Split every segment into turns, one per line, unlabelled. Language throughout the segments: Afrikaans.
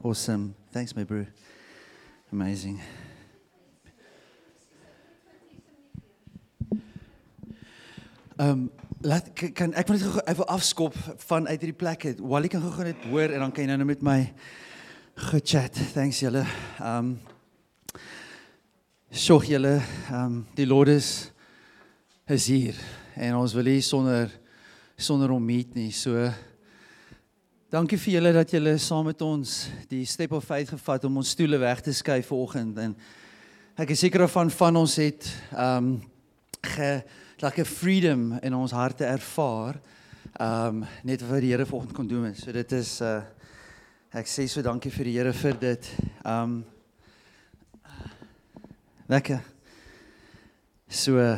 Awesome. Thanks, my bro. Amazing. Ek wil net gou even afskop van uit hierdie plek uit. Wally kan gou net hoor en dan kan jy nou met my gechat. Thanks julle. Sjoe julle, die Lord is hier en ons wil hier sonder hom meet nie. So dankie vir julle dat julle saam met ons die step of faith gevat om ons stoele weg te skuif vanoggend en ek is seker van ons het like 'n freedom in ons harte ervaar, net wat die Here vanoggend kon doen. So dit is, ek sê so dankie vir die Here vir dit. Lekker. So,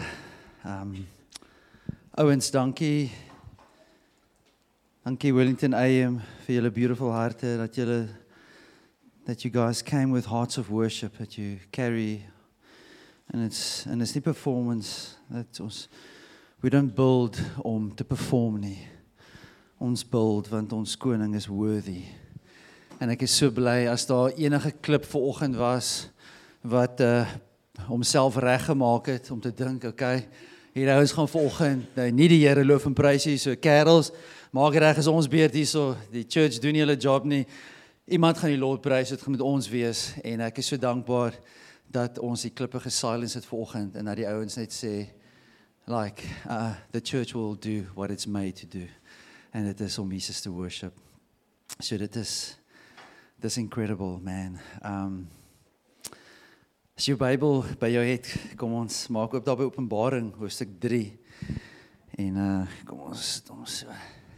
ouens, dankie Wellington AM vir julle beautiful harte, that you guys came with hearts of worship, that you carry. And it's nie performance, we don't build om te perform nie. Ons build want ons koning is worthy. En ek is so bly as daar enige klip vanoggend was wat homself reggemaak het om te dink, okay, hier ons gaan vanoggend nie die Here loof en prys nie, so kerels, maak reg is ons beurt hierso, die church doen nie hulle job nie. Iemand gaan die Lord prys, dit gaan met ons wees en ek is so dankbaar dat ons die klippe gesilence het vanoggend en dat die ouens net sê, like, the church will do what it's made to do. And it is om Jesus te worship. So dit is incredible, man. As jou Bybel by jou het, kom ons maak oop daar by Openbaring, hoofstuk 3. En kom ons so.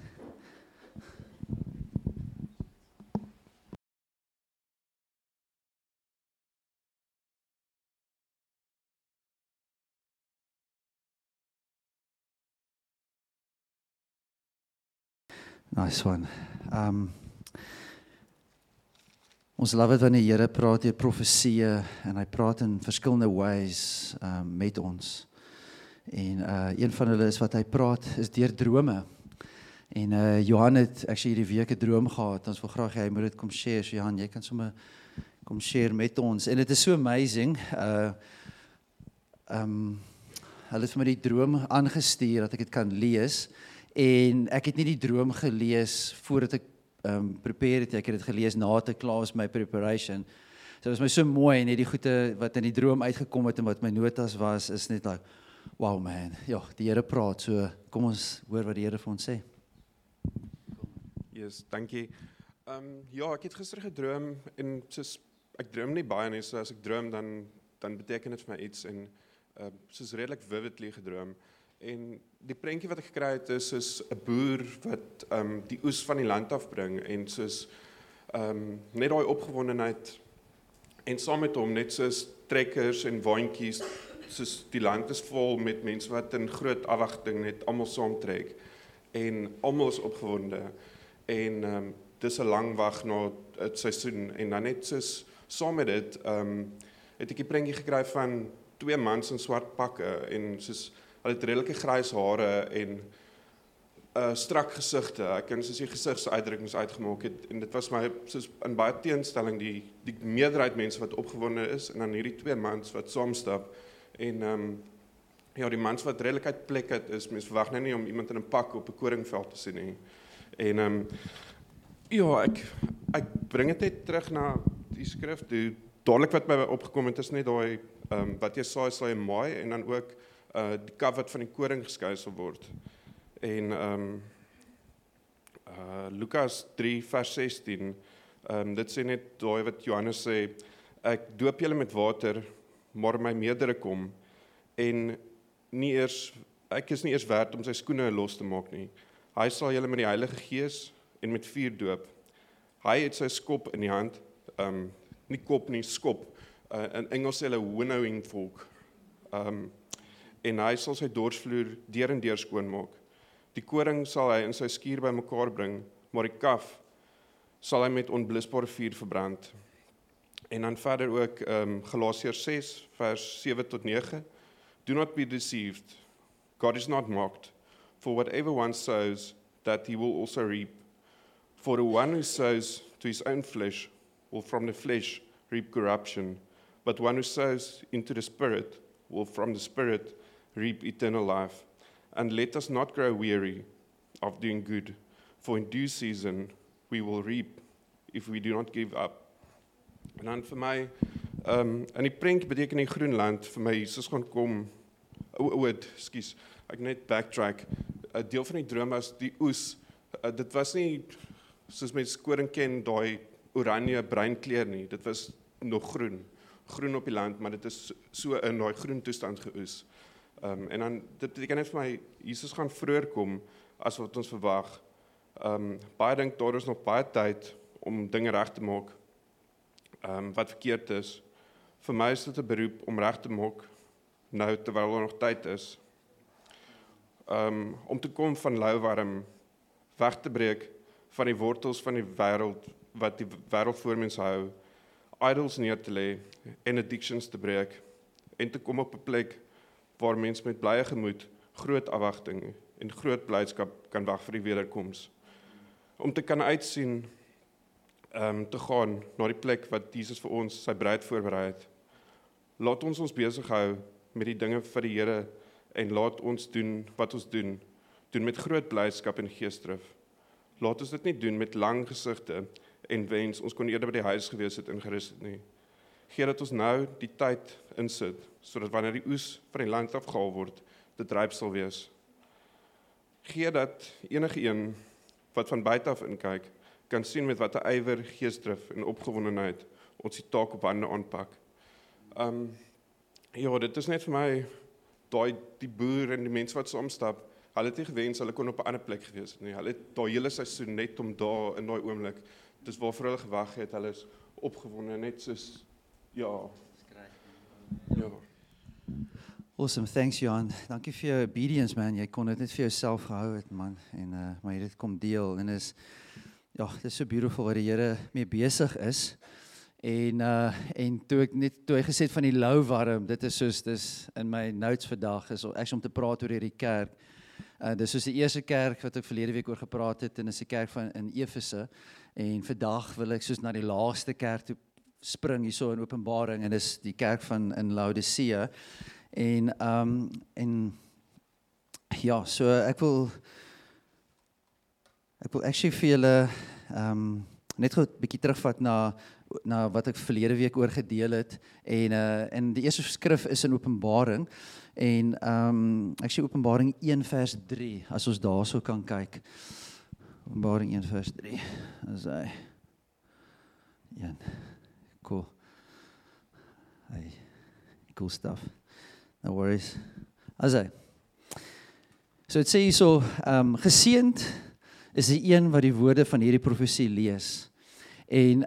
Nice one. Ons love het wanneer die Here praat deur profeseë en hy praat in verskillende ways met ons. En een van hulle is wat hy praat is deur drome. En Johan het actually hierdie week 'n droom gehad. Ons wil graag hy moet dit kom share. So Johan, jy kan sommer kom share met ons. En dit is so amazing. Hulle het vir my die droom aangestuur dat ek dit kan lees. En ek het nie die droom gelees voordat ek prepare het, ek het dit gelees na te klaar is my preparation. So dit was my so mooi, net die goeie wat in die droom uitgekom het en wat my notas was, is net like, wow man, ja, die Here praat, so kom ons hoor wat die Here vir ons sê.
Yes, dankie. Ja, ek het gister gedroom en soos, ek droom nie baie nie, so as ek droom dan beteken dit vir my iets en soos redelik vividly gedroom. En die prentjie wat ek gekry het is soos 'n boer wat die oes van die land afbring en soos net daai opgewondenheid en saam met hom net soos trekkers en waantjies, soos die land is vol met mense wat in groot afwagting net almal saamtrek en almal is opgewonde en dis 'n lang wag na 'n seisoen en dan net soos saam met dit het ek die prentjie gekry van 2 mans in swart pakke en soos hulle het redelike grys hare en strak gesigte. Ek kan soos die gesigsuitdrukkings uitgemaak het en dit was my soos in baie teenstelling die meerderheid mense wat opgewonde is en dan hierdie 2 mans wat saamstap en ja, die mans wat redelik uit plek het is, mens verwag nou nie om iemand in 'n pak op 'n koringveld te sien nie. En ja, ek bring dit net terug na die skrif. Die dadelik wat my opgekom het is net daai wat jy saai sal jy maai en dan ook die kaf wat van die koring geskei sal word. En Lukas 3 vers 16, dit sê net daai wat Johannes sê, ek doop julle met water, maar my meerdere kom, en ek is nie eers werd om sy skoene los te maak nie. Hy sal julle met die Heilige Gees en met vuur doop. Hy het sy skop in die hand, nie kop nie, skop, in Engels sê hulle winnowing fork, en hy sal sy dorsvloer deur en deur skoon maak. Die koring sal hy in sy skuur bymekaar bring, maar die kaf sal hy met onblusbare vuur verbrand. En dan verder ook Galasiërs 6 vers 7 tot 9. Do not be deceived. God is not mocked. For whatever one sows, that he will also reap. For the one who sows to his own flesh will from the flesh reap corruption, but one who sows into the Spirit will from the Spirit reap eternal life. And let us not grow weary of doing good, for in due season we will reap if we do not give up. En dan vir my, in die prentjie beteken die Groenland, vir my Jesus gaan kom, ekskuus, ek net backtrack, 'n deel van die droom was die oes, dit was nie, soos mense koring ken, daai oranje breinkleur nie, dit was nog groen op die land, maar dit is so in daai groen toestand geoes. En dan, dit beteken net vir my, Jesus gaan vroeër kom, as wat ons verwag. Baie dink, daar is nog baie tyd, om dinge reg te maak, wat verkeerd is. Vir my is dit 'n beroep om reg te maak, nou terwyl daar nog tyd is. Om te kom van lauwarm, weg te breek van die wortels van die wêreld, wat die wêreld voor mens hou, idols neer te lê en addictions te breek, en te kom op 'n plek waar mens met blye gemoed, groot afwagting en groot blydskap kan wag vir die wederkoms. Om te kan uitsien, te gaan na die plek wat Jesus vir ons, sy bruid voorberei het. Laat ons besig hou met die dinge vir die Here en laat ons doen wat ons doen met groot blydskap en geesdrif. Laat ons dit nie doen met lang gesigte en wens ons kon eerder by die huis gewees het en gerus het nie. Gee dat ons nou die tyd insit, sodat wanneer die oes van die land afgehaal word, dit ryp sal wees. Gee dat enige een wat van buite af inkyk, kan sien met wat 'n ywer, geesdrif en opgewondenheid ons die taak op hande aanpak. Ja, dit is net vir my, die boer en die mense wat saamstap, hulle het nie gewens, hulle kon op 'n ander plek gewees het nie. Hulle het daai hele seisoen net om daar in daai oomblik, dis waarvoor hulle gewag het, hulle is opgewonde, net soos, ja.
Awesome, thanks Johan. Dankie vir jou obedience man, jy kon dit net vir jouself gehou het man, en maar jy het dit kom deel, en is, ja, dit is so beautiful wat die Here mee besig is, en toe hy gesê het van die lauwarm, dit is soos, dis in my notes vandag, is actually om te praat oor hierdie kerk, dis soos die eerste kerk wat ek verlede week oor gepraat het, en is die kerk in Efese, en vandag wil ek soos na die laagste kerk toe spring, hierso in Openbaring, en dis die kerk in Laodicea, en ja, so ek wil actually vir julle net gou 'n bietjie terugvat na wat ek verlede week oor gedeel het, en die eerste skrif is in Openbaring, en ek sê Openbaring 1 vers 3, as ons daarso kan kyk. Openbaring 1 vers 3, as hy, ja, cool, hey, cool stuff, no worries, as hy, so het sê hier so, geseënd is die een wat die woorde van hierdie profesie lees, en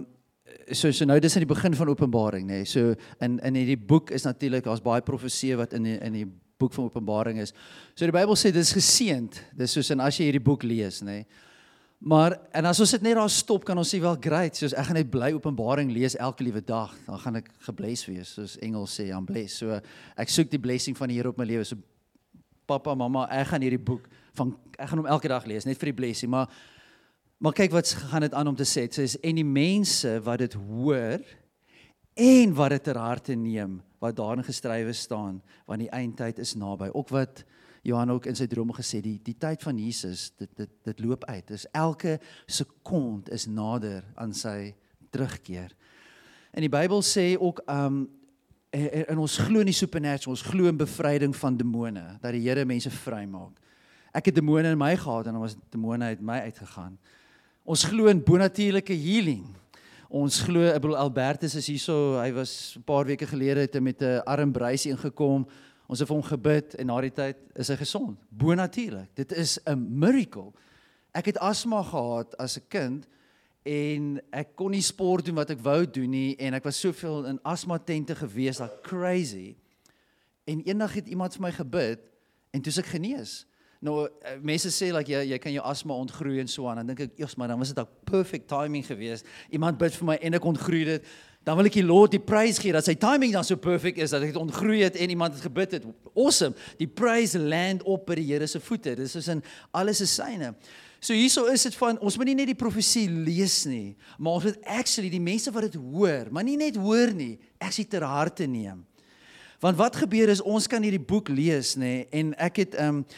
so nou dis in die begin van Openbaring, nee, so in hierdie boek is natuurlik, daar's baie profeseë wat in die boek van Openbaring is, so die Bybel sê, dit is geseënd, dis soos en as jy hierdie boek lees, nee, maar, en as ons dit net daar stop, kan ons sê wel great, soos ek gaan net bly Openbaring lees elke liewe dag, dan gaan ek gebless wees, soos Engels sê, I'm blessed, so ek soek die blessing van die Here op my lewe, so papa, mama, ek gaan hierdie boek, ek gaan hom elke dag lees, net vir die blessing, maar kyk wat gaan dit aan om te sê, het sê, en die mense wat dit hoor, en wat dit ter harte neem, wat daarin geskrywe staan, want die eindtyd is naby, ook wat Johan ook in sy drome gesê, die tyd van Jesus, dit loop uit, dus elke sekond is nader aan sy terugkeer. En die Bybel sê ook, en ons glo in die supernatural, ons glo in bevryding van demone, dat die Here mense vry maak. Ek het demone in my gehad, en dan was demone uit my uitgegaan. Ons glo in bonatuurlike healing. Ons glo, ek bedoel, Albertus is hierso, hy was 'n paar weke gelede, het hy met 'n armbruis ingekom, ons het vir hom gebid, en na die tyd is hy gesond. Bonatuurlik, dit is 'n miracle. Ek het asma gehad as 'n kind, en ek kon nie sport doen wat ek wou doen nie, en ek was soveel in asma tente gewees, like crazy, en eendag het iemand vir my gebid, en toe is ek genees. Nou, mense sê, like, jy kan jou asma ontgroei en so aan, dan dink ek, maar dan was dit ook perfect timing geweest, iemand bid vir my en ek ontgroei dit, dan wil ek die Lord die prys gee, dat sy timing dan so perfect is, dat ek het ontgroei het en iemand het gebid het, awesome, die prys land op by die Here se voete, dis is in alles is syne. So hierso is dit van, ons moet nie net die profesie lees nie, maar ons moet actually die mense wat dit hoor, maar nie net hoor nie, actually ter harte neem. Want wat gebeur is, ons kan hierdie boek lees, nê, en ek het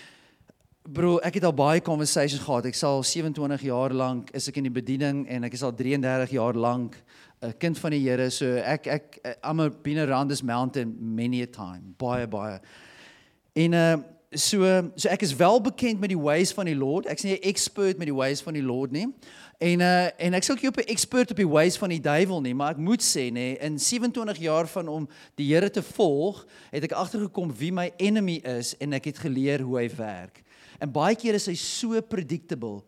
al baie conversations gehad. Ek sal 27 jaar lank is ek in die bediening en ek is al 33 jaar lank 'n kind van die Here. So I'm been around this mountain many a time. Baie. En so ek is wel bekend met die ways van die Lord. Ek is nie 'n expert met die ways van die Lord nie. En ek sal nie op 'n expert op die ways van die duiwel nie, maar ek moet sê nê, in 27 jaar van om die Here te volg, het ek agtergekom wie my enemy is en ek het geleer hoe hy werk. En baie keer is hy so predictable.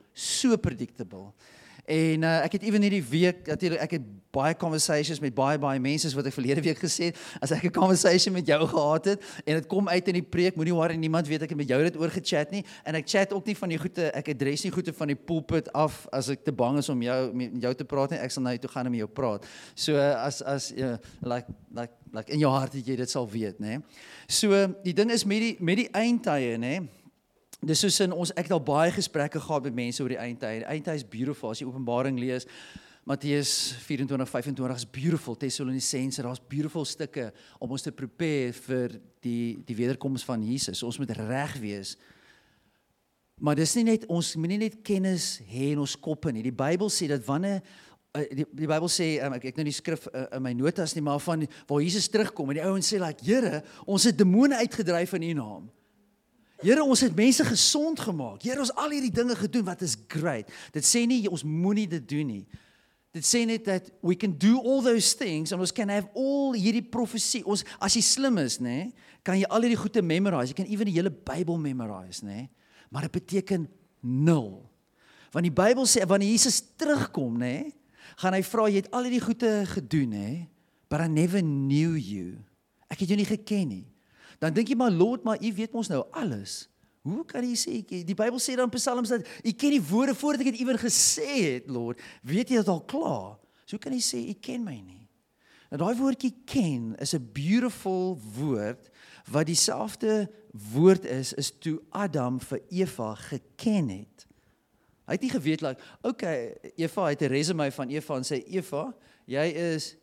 En ek het ewen hierdie week, natuurlik ek het baie conversations met baie mense wat ek verlede week gesê het, as ek 'n conversation met jou gehad het en dit kom uit in die preek, moenie worry, niemand weet ek het met jou dit oor gechat nie, en ek chat ook nie van die goeie, ek adres nie goeie van die pulpit af as ek te bang is om met jou te praat nie, ek sal nou toe gaan en met jou praat. So as like in jou hart dat jy dit sal weet, nê. So die ding is met die eindtye, nê. Dis soos ek het al baie gesprekke gehad met mense oor die eindtye. Die eindtye is beautiful, as jy Openbaring lees, Matteus 24:25 is beautiful, Tessalonisense, daar's beautiful stukke om ons te prepare vir die wederkoms van Jesus. Ons moet reg wees. Maar dis nie net, ons moet nie net kennis hê in ons koppe nie. Die Bybel sê dat wanneer die Bybel sê, ek nou die skrif in my notas nie, maar van waar Jesus terugkom en die ouens sê like, Here, ons het demone uitgedryf in U naam. Here, ons het mense gesond gemaak. Here, ons al hierdie dinge gedoen, wat is great. Dit sê nie, ons moenie dit doen nie. Dit sê net that we can do all those things, en ons can have all hierdie profesie. As jy slim is, né, kan jy al hierdie goede memorize. Jy kan ewen die hele Bybel memorize, né. Maar dit beteken 0. Want die Bybel sê, wanneer Jesus terugkom, né, gaan hy vra, jy het al hierdie goede gedoen, né, but I never knew you. Ek het jou nie geken nie. Dan dink jy maar, Lord, maar U weet ons nou alles. Hoe kan jy sê, die Bybel sê dan in Psalms dat U ken die woorde voordat ek dit ewen gesê het, Lord. Weet jy dit al klaar? So hoe kan jy sê, U ken my nie? Nou daai woordjie ken is 'n beautiful woord, wat dieselfde woord is toe Adam vir Eva geken het. Hy het nie geweet, like, okay, Eva het 'n resume van Eva en sê, Eva, jy is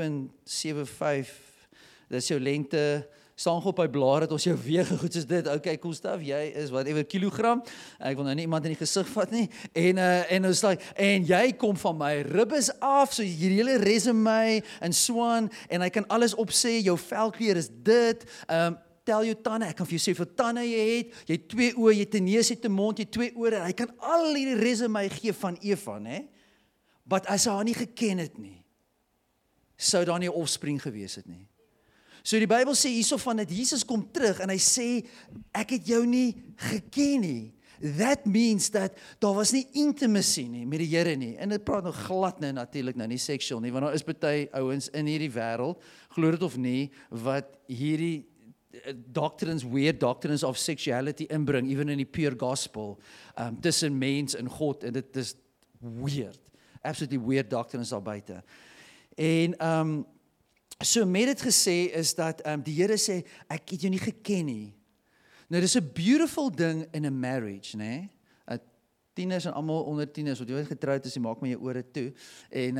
1.75, dis jou lengte, staan op by blaar het ons jou weeg, goed soos dit, okay, cool stuff, jy is whatever kilogram, ek wil nou nie iemand in die gesig vat nie, en ons like, en jy kom van my ribbes af, so hierdie hele resume, en swaan, en hy kan alles opsê, jou velkleur is dit, tel jou tande, ek kan vir jou sê vir tande jy het 2 oë, jy het 'n neus, jy het 'n mond, jy het 2 ore, hy kan al hierdie resume gee van Eva, né? But as hy haar nie geken het nie, sou daar nie 'n offspring gewees het nie. So die Bybel sê hierso van dat Jesus kom terug en hy sê, ek het jou nie geken nie. That means that daar was nie intimacy nie met die Here nie. En dit praat nou glad nou natuurlik nou nie seksueel nie, want daar is baie ouens in hierdie wêreld, glo dit of nie, wat hierdie weird doctrines of sexuality inbring, even in die pure gospel, tussen mens en God, en dit is weird. Absolutely weird doctrines daar buite. En so met dit gesê is dat die Here sê, ek het jou nie geken nie. Nou dis 'n beautiful ding in 'n marriage, né? Tieners en almal onder tieners, wat jy getroud is, jy maak my jou ore toe. En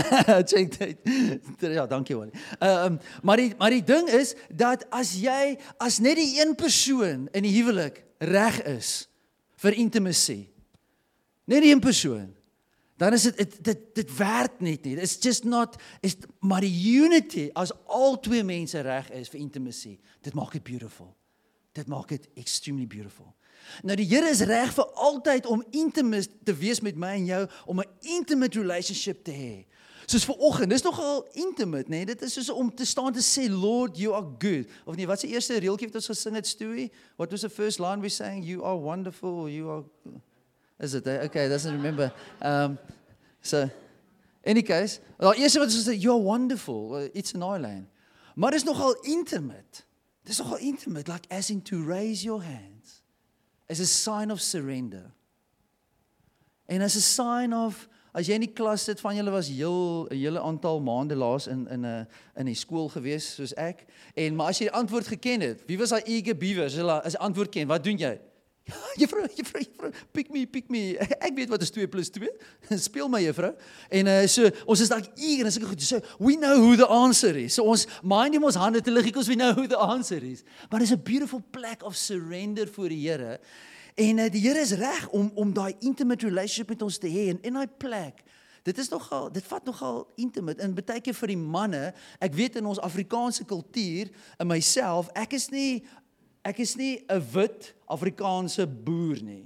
ja, dankie Wally. Maar die ding is dat as net die een persoon in die huwelik reg is vir intimacy, net die een persoon, dan is dit werk net nie. It's just not, maar die unity, as al 2 mense reg is vir intimacy, dit maak dit beautiful. Dit maak dit extremely beautiful. Nou die Here is reg vir altyd om intimate te wees met my en jou, om 'n intimate relationship te hê. Soos vanoggend, dis nogal intimate, nee? Dit is soos om te staan te sê, Lord, you are good. Of nee, wat se eerste reeltjie wat ons gesing het, Stewie? What was the first line we sang? You are wonderful, you are... Is it? Okay, doesn't remember. So, any case, die eerste wat ons sê, you are wonderful, it's an island. Maar dis nogal intimate. Dis nogal intimate, like as in to raise your hands, as a sign of surrender. En as a sign of, as jy in die klas sit, van julle was 'n hele aantal maande laas in die skool gewees, soos ek, maar as jy die antwoord geken het, wie was daai eager beaver, as jy antwoord ken, wat doen jy? Juffrou, pick me. Ek weet wat is 2 + 2. Speel my juffrou. En so ons is dalk eager en sulke goed. So we know who the answer is. So ons mind in ons hande te lig because we know who the answer is. But it's a beautiful plek of surrender voor die Here. En die Here is reg om daai intimate relationship met ons te hê en in daai plek. Dit vat nogal intimate en baie keer vir die manne. Ek weet in ons Afrikaanse kultuur in myself, ek is nie 'n wit Afrikaanse boer nie.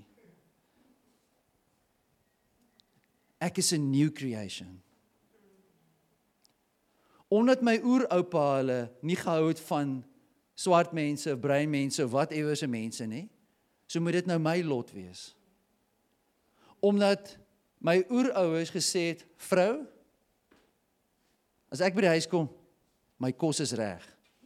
Ek is 'n new creation. Omdat my oeroupa hulle nie gehou het van swart mense, bruin mense of whatever se mense nie, so moet dit nou my lot wees. Omdat my oerouers gesê het, vrou, as ek by die huis kom, my kos is reg.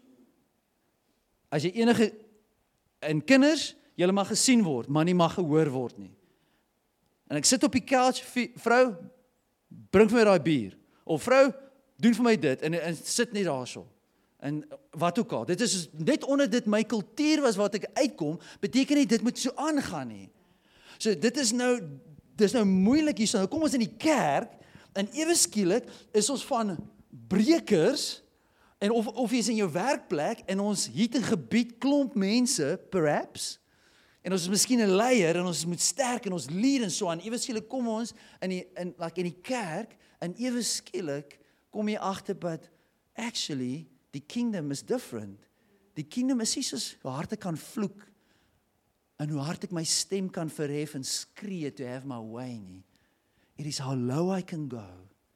As jy en kinders, julle mag gesien word, maar nie mag gehoor word nie. En ek sit op die couch, vrou, bring vir my daai bier. Of vrou, doen vir my dit, en sit net daarso. En wat ook al, dit is net onder dit my kultuur was wat ek uitkom, beteken nie dit moet so aangaan nie. So dis nou moeilik hier, so kom ons in die kerk, en ewe skielik is ons van brekers, en of jy is in jou werkplek, en ons het 'n gebied, klomp mense, perhaps, en ons is miskien 'n leier, en ons moet sterk, en ons lead en so aan, ewe skielik kom ons in die kerk, en ewe skielik kom jy agter, but actually, die kingdom is different. Die kingdom is nie soos hoe hard ek kan vloek, en hoe hard ek my stem kan verhef en skree to have my way nie. It is how low I can go.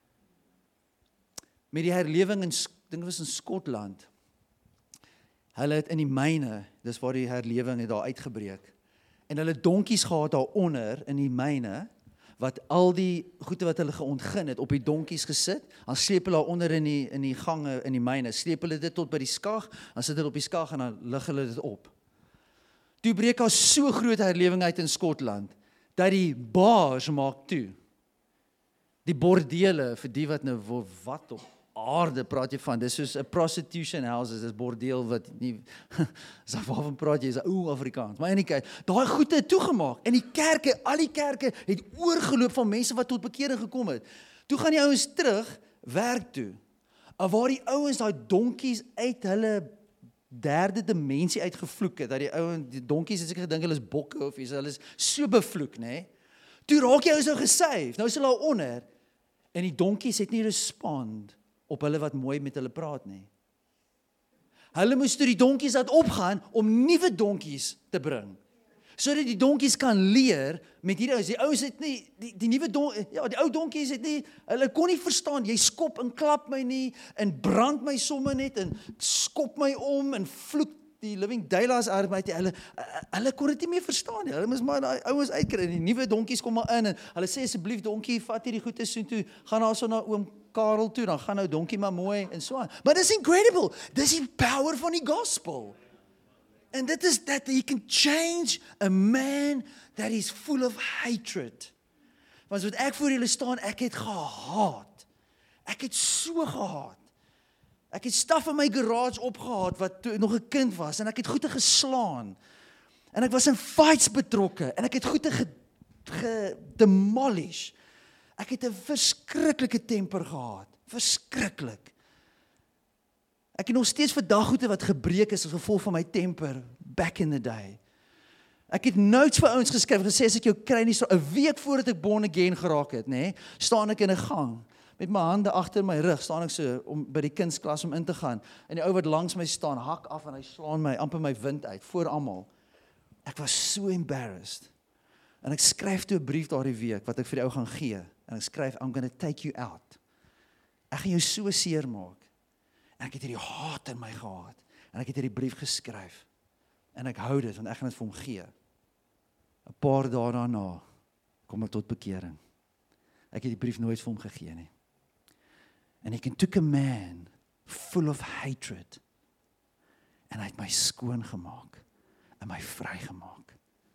Met die herlewing dit was in Skotland. Hulle het in die myne, dis waar die herlewing het daar uitgebreek. En hulle donkies gehad daaronder in die myne, wat al die goede wat hulle geontgin het, op die donkies gesit, dan sleep hulle onder in die gange, in die myne, sleep hulle dit tot by die skag, dan sit hulle op die skag en dan lig hulle dit op. Toe breek daar so groot herlewing uit in Skotland, dat die bars maak toe. Die bordele, vir die wat nou, wat op aarde praat jy van, dis soos 'n prostitution house, dis bordeel wat nie, waarvan praat jy, is Afrikaans, maar in die kerk, daai goede het toegemaak, en die kerke, al die kerke het oorgeloop van mense wat tot bekering gekom het. Toe gaan die ouens terug, werk toe, en waar die ouens daai donkies uit hulle derde dimensie uitgevloek het, dat die donkies het seker gedink hulle is bokke of iets, hulle is so bevloek, nê? Toe raak jy ouens nou gesave, nou is hulle onder, en die donkies het nie respond op hulle wat mooi met hulle praat nie. Hulle moes toe die donkies laat opgaan om nuwe donkies te bring, sodat die donkies kan leer met hierdie ouens. Die ouens het nie, die ou donkies het nie, hulle kon nie verstaan, jy skop en klap my nie, en brand my somme net, en skop my om, en vloek die living daylights uit my, hulle kon dit nie meer verstaan nie, hulle moes maar die ouens uitkry, en die nuwe donkies kom maar in, en hulle sê asseblief donkie, vat hierdie goeie so toe, gaan daar so na oom Karel toe, dan gaan nou donkie maar mooi, en so aan. Maar dis incredible, dis die power van die gospel. And that is that he can change a man that is full of hatred. Want wat ek voor julle staan, ek het gehaat. Ek het so gehaat. Ek het staf in my garage opgehaat, wat toe nog 'n kind was, en ek het goede geslaan. En ek was in fights betrokke, en ek het goede gedemolish. Ek het 'n verskriklike temper gehad. Verskriklik. Ek het nog steeds vandag goede wat gebreek is as gevolg van my temper back in the day. Ek het notes vir ouens geskryf, gesê as ek jou kry nie, so 'n week voordat ek born again geraak het, nê, staan ek in 'n gang met my hande agter my rug, staan ek so om by die kindsklas om in te gaan. En die ou wat langs my staan, hak af en hy slaan my amper my wind uit voor almal. Ek was so embarrassed. En ek skryf toe 'n brief daardie week wat ek vir die ou gaan gee. En ek skryf, I'm going to take you out. Ek gaan jou so seer maak. En ek het hierdie haat in my gehad. En ek het hierdie brief geskryf. En ek hou dit, want ek gaan dit vir hom gee. 'n Paar dae daarna kom ek tot bekering. Ek het die brief nooit vir hom gegee nie. And he took a man full of hatred. En hy het my skoon gemaak. En my vry gemaak.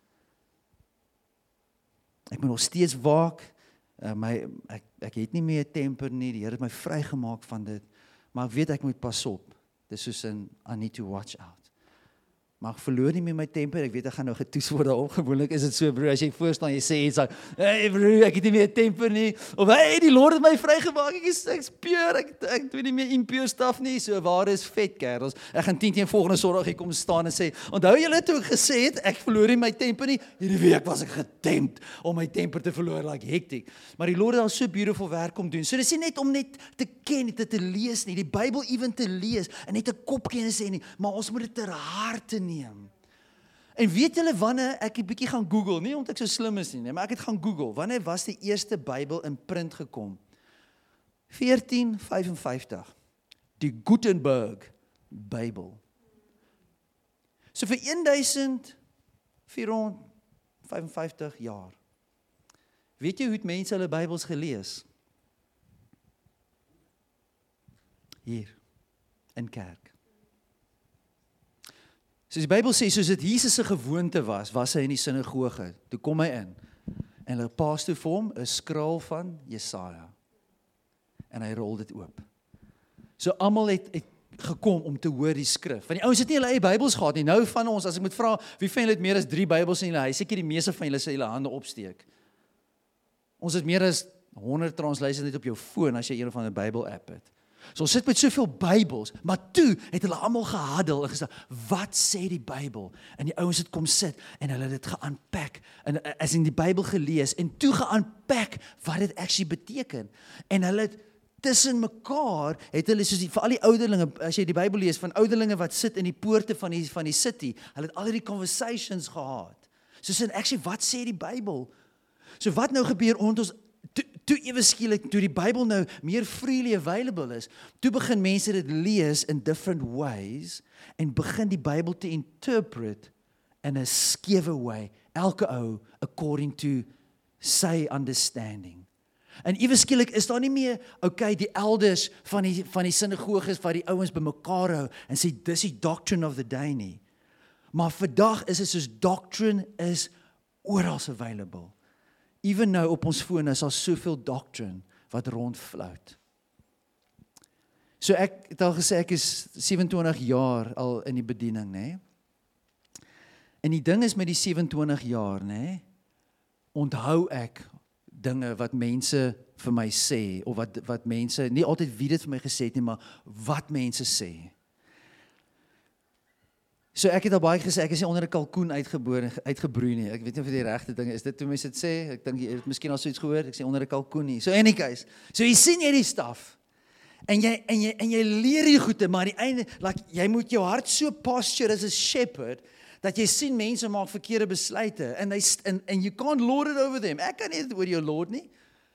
Ek moet nog steeds waak. Ek het nie meer temper nie. Die Here het my vrygemaak van dit. Maar ek weet ek moet pas op. Dis soos I need to watch out. Maar ek verloor nie meer my temper, ek weet ek gaan nou getoets word daarop, gewoonlik is dit so, broer, as jy voorstaan, jy sê iets, like, hey broer, ek het nie meer temper nie, of hey, die Lord het my vrygemaak, ek is pure, ek doen nie meer impure stuff nie, so waar is vet, kerels, ek gaan 10 teen volgende Sondag hier kom staan en sê, onthou julle toe ek gesê het, ek verloor nie my temper nie, hierdie week was ek getempt om my temper te verloor, like hectic, maar die Lord het al so beautiful werk om doen, so dit is nie net om net te ken, te lees nie, die Bybel even te lees, en net 'n kopkennis hê nie, maar ons moet dit ter harte neem. En weet julle wanneer ek 'n bietjie gaan Google, nie omdat ek so slim is nie, maar ek het gaan Google, wanneer was die eerste Bybel in print gekom? 1455. Die Gutenberg Bybel. So vir 1455 jaar. Weet jy hoe het mense hulle Bybels gelees? Hier in kerk. Soos die Bybel sê, soos dit Jesus se gewoonte was hy in die sinagoge. Toe kom hy in en hulle pas toe vir hom 'n skraal van Jesaja. En hy rol dit oop. So almal het gekom om te hoor die skrif. Want die ouens het nie hulle eie Bybels gehad nie. Nou van ons, as ek moet vra, wie van julle het meer as 3 Bybels in julle huis? Seker die meeste van julle sê julle hande opsteek. Ons het meer as 100 translations net op jou foon as jy een van 'n Bybel app het. So ons sit met soveel Bybels, maar toe het hulle almal gehuddel en gesê, wat sê die Bybel? En die ouens het kom sit en hulle het dit ge-unpack en as in die Bybel gelees en toe ge-unpack wat dit actually beteken. En hulle het tussen mekaar het hulle soos vir al die ouderlinge, as jy die Bybel lees van ouderlinge wat sit in die poorte van die city, hulle het al hierdie conversations gehad. Soos in actually wat sê die Bybel? So wat nou gebeur ons toe ewe skielik, toe die Bybel nou meer freely available is, toe begin mense dit lees in different ways, en begin die Bybel te interpret in 'n skewe way, elke ou according to sy understanding. En ewe skielik is daar nie meer, okay, die elders van die sinagoges wat die ouens bymekaar hou, en sê, dis die doctrine of the day nie. Maar vandag is dit soos doctrine is oral available. Even nou op ons fone is daar soveel doctrine wat rondflout. So ek het al gesê, ek is 27 jaar al in die bediening, né? En die ding is met die 27 jaar, né? Onthou ek dinge wat mense vir my sê, of wat mense, nie altyd wie dit vir my gesê het nie, maar wat mense sê. So ek het al baie gesê, ek is nie onder 'n kalkoen uitgebroei nie. Ek weet nie of dit die regte ding is. Dit toe mense dit sê, ek dink jy het miskien al so iets gehoor, ek sê onder 'n kalkoen nie. So any case, so jy sien jy die staf. En jy leer die goeie, maar die einde, like, jy moet jou hart so posture as a shepherd, dat jy sien mense maak verkeerde besluite, and you can't lord it over them. Ek kan nie dit oor jou lord nie.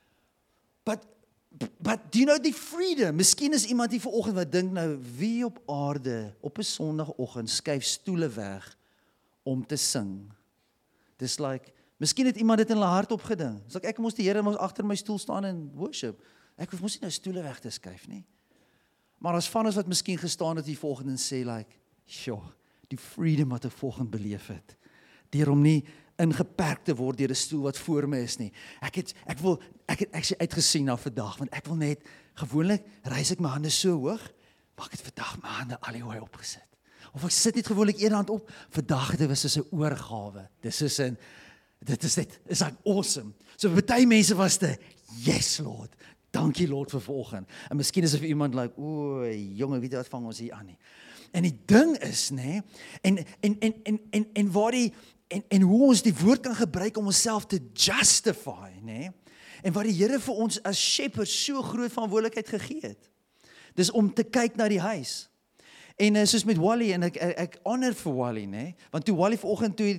But do you know die freedom? Miskien is iemand hier vanoggend wat dink nou, wie op aarde op 'n Sondagoggend skuif stoele weg om te sing. Dis like, miskien het iemand dit in hulle hart opgeding. Dis like, ek moes die Here mos agter my stoel staan en worship. Ek hoef mos nie nou stoele weg te skuif nie. Maar as van ons wat miskien gestaan het hier vanoggend en sê like, sjoe, die freedom wat ek vanoggend beleef het, deur om nie ingeperk te word deur 'n stoel wat voor my is nie. Ek het actually uitgesien na vandag, want ek wil net, gewoonlik reis ek my hande so hoog, maar ek het vandag my hande al die hoe opgesit. Of ek sit net gewoonlik een hand op, vandag het dit was soos 'n oorgawe. Dit is like awesome. So vir baie mense was dit, yes Lord, dankie Lord vir vanoggend. En miskien is dit vir iemand like, o, jonge, weet jy wat vang ons hier aan nie. En die ding is, nê, en waar en hoe ons die woord kan gebruik om onsself te justify, nê? En wat die Here vir ons as shepherd so groot verantwoordelikheid gegee het. Dis om te kyk na die huis. En soos met Wally, en ek honor vir Wally, nê? Want toe Wally vanoggend toe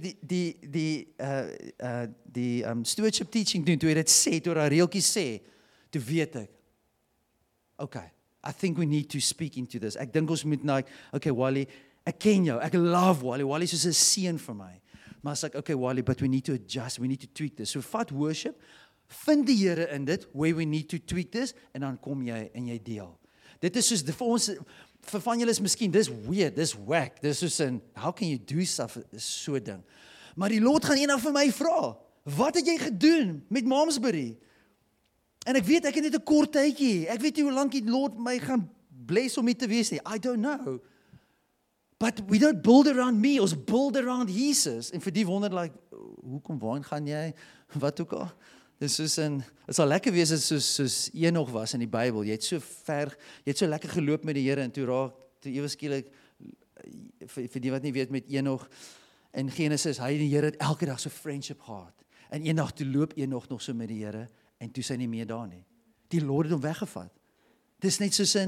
die stewardship teaching doen, toe hy dit sê, toe hy reeltjies sê, toe weet ek, okay, I think we need to speak into this. Ek dink ons moet nou, okay Wally, ek ken jou, ek love Wally, Wally is soos 'n seun vir my. Maar as ek, okay Wally, but we need to adjust, we need to tweak this. So vat worship, vind die Here in dit, where we need to tweak this, en dan kom jy en jy deel. Dit is soos, vir ons, vir van julle is miskien, dis weird, dis whack, dis soos in, how can you do stuff, so ding. Maar die Lord gaan eendag vir my vra, wat het jy gedoen met Malmesbury? En ek weet, ek het net 'n kort tydjie, ek weet nie hoe lank die Lord my gaan bless om hier te wees nie, I don't know. But we don't build around me, ons build around Jesus. En vir die wonder, like, hoekom, waarheen gaan jy? Wat ook al? Dis soos het sal lekker wees as soos Enoch was in die Bybel. Jy het so lekker geloop met die Here en toe ewe skielik, vir die wat nie weet met Enoch, in Genesis, hy en die Here het elke dag so friendship gehad. En eendag toe loop Enoch nog so met die Here, en toe sy nie meer daar nie. Die Lord het hom weggevat. Dis net soos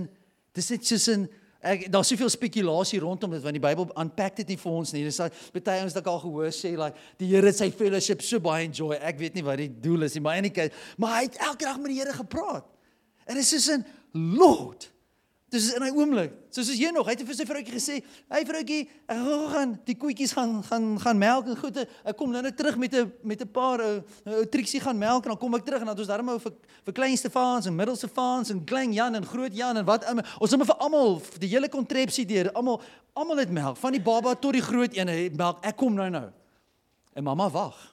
daar's soveel spekulasie rondom dit, want die Bybel unpack dit nie vir ons nie. Dis baie ons het al gehoor sê, like, die Here het sy fellowship so baie enjoy. Ek weet nie wat die doel is nie, maar hy het elke dag met die Here gepraat. En dit is soos Lord, dis in hy oomblik, soos jy nog, hy het vir sy vroukie gesê, hey vroukie, ek gaan die koetjies gaan melk en goed, ek kom nou terug met 'n paar Trixie gaan melk, en dan kom ek terug, en dan het ons daarom vir klein Stefans, en middel Stefans, en klein Jan, en groot Jan, en wat, ons het vir almal, die hele kontrepsie deur, almal het melk, van die baba tot die groot ene het melk, ek kom nou, en mama wag,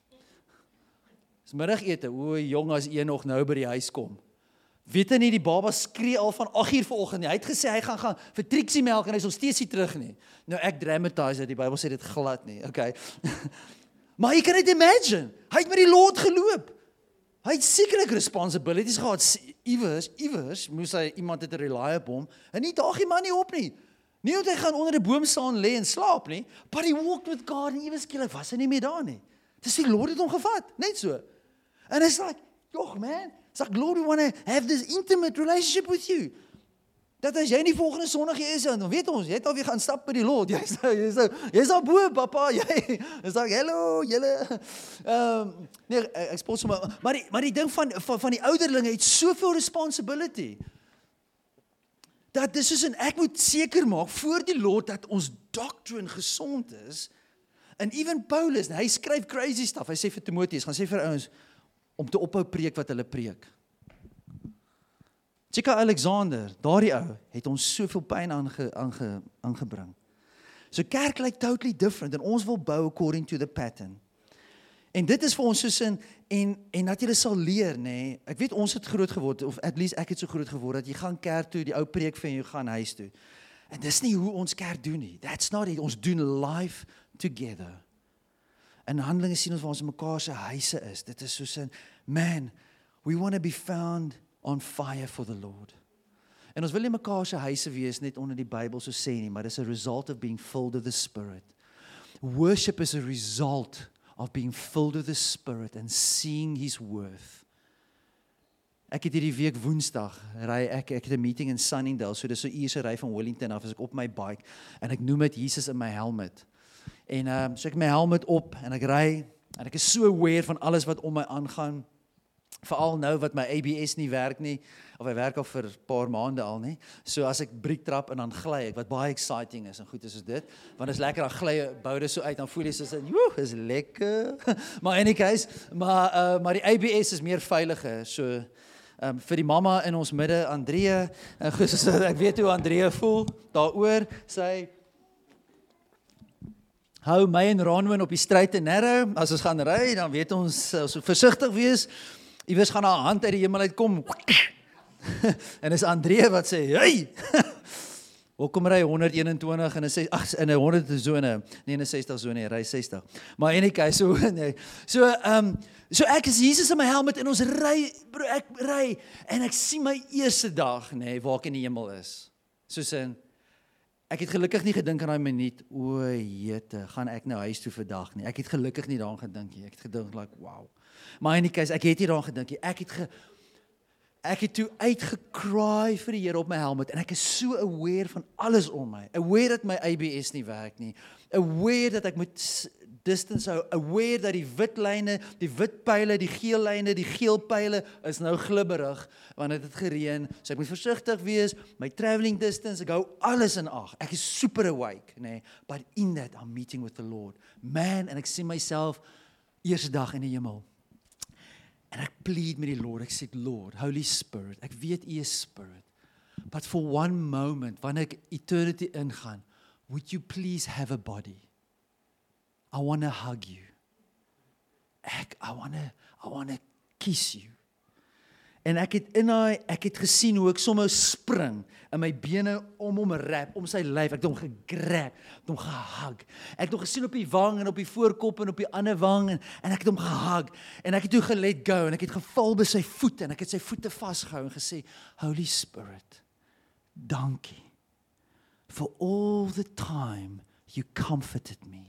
dis middagete, jong as nog nou by die huis kom, weet jy nie, die baba skree al van 8:00 vanoggend nie. Hy het gesê, hy gaan vir Trixie melk, en hy is nog steeds nie terug nie. Nou, ek dramatize dit, die Bybel sê dit glad nie, okay. Maar jy kan dit imagine, hy het met die Lord geloop. Hy het sekerlik responsibilities gehad, iewers, moes hy iemand het rely op hom, en nie daag die man nie op nie. Nie dat hy gaan onder 'n boom staan, lê en slaap nie, but he walked with God, en ewe skielik was hy nie meer daar nie. Dis die Lord het hom gevat, net so. And it's like, man, it's like, Lord, we want to have this intimate relationship with you. Dat as jy nie volgende Sondag hier is, dan weet ons, jy het alweer gaan stap by die Lord. Jy's al bo, papa. Jy is like, hello, julle. Nee, ek spot so maar die ding van die ouderlinge het soveel responsibility. Dat dis soos ek moet seker maak voor die Lord dat ons doctrine gesond is. En even Paulus, hy skryf crazy stuff. Hy sê vir Timoteus, gaan sê vir ouens om te ophou preek wat hulle preek. Chika Alexander, daardie ou, het ons soveel pyn aangebring. So kerk lyk totally different, en ons wil bou according to the pattern. En dit is vir ons soos en dat jy sal leer, nee, ek weet ons het groot geword, of at least ek het so groot geword, dat jy gaan kerk toe, die ou preek vir jou gaan huis toe. En dis nie hoe ons kerk doen nie, that's not it, ons doen life together. In Handelinge sien ons waar ons in mekaar se huise is. Dit is soos man, we want to be found on fire for the Lord. En ons wil nie mekaar se huise wees net onder die Bybel so sê nie, maar dis a result of being filled with the Spirit. Worship is a result of being filled with the Spirit and seeing His worth. Ek het hierdie week Woensdag, ek het 'n meeting in Sunningdale, so dis so 'n uur se ry van Wellington af, as ek op my bike, en ek noem dit Jesus in my helmet. En so ek my helmet op, en ek ry, en ek is so aware van alles wat om my aangaan, veral nou wat my ABS nie werk nie, of hy werk al vir 'n paar maande al nie, so as ek briek trap en dan gly ek, wat baie exciting is, en goed is dit, want is lekker, dan gly boude so uit, dan voel jy soos, is lekker, maar in any case, maar die ABS is meer veiliger, so, vir die mamma in ons midde, Andrea, ek weet hoe Andrea voel, daaroor, sy hou my en Ronwen op die straight and narrow, as ons gaan ry, dan weet ons, as ons versigtig wees, iewers gaan haar hand uit die hemel uitkom, en is Andrea wat sê, hey, kom ry 121 en in 'n 100 sone, nie in 'n 60 sone, ry 60, maar in die case, so ek is Jesus in my helmet, en ons ry, bro, ek ry, en ek sien my eerste dag, waar ek in die hemel is, soos ek het gelukkig nie gedink aan daai minuut, jete, gaan ek nou huis toe vandag nie. Ek het gelukkig nie daaraan gedink nie. Ek het gedink, like, wow. Maar in die case, ek het nie daaraan gedink nie. Ek het toe uitgecry vir die Here op my helmet, en ek is so aware van alles om my. Aware dat my ABS nie werk nie. Aware dat ek moet distance hou. Aware dat die wit lyne, die wit pyle, die geel lyne, die geel pyle is nou glibberig, want dit het gereën, so ek moet versigtig wees, my traveling distance, ek hou alles in ag. Ek is super awake, but in that I'm meeting with the Lord. Man, en ek sien myself eerste dag in die hemel. En ek plead met die Lord, ek sê, Lord, Holy Spirit, ek weet U is Spirit, but for one moment, wanneer ek eternity ingaan, would you please have a body? I want to hug you. I want to kiss you.
En ek het gesien hoe ek sommer spring in my bene om hom wrap, om sy lyf. Ek het hom gegrab, het hom gehug. Ek het hom gesien op die wang en op die voorkop en op die ander wang en ek het hom gehug. En ek het toe gelet go en ek het geval by sy voete en ek het sy voete vasgehou en gesê, Holy Spirit, dankie for all the time you comforted me.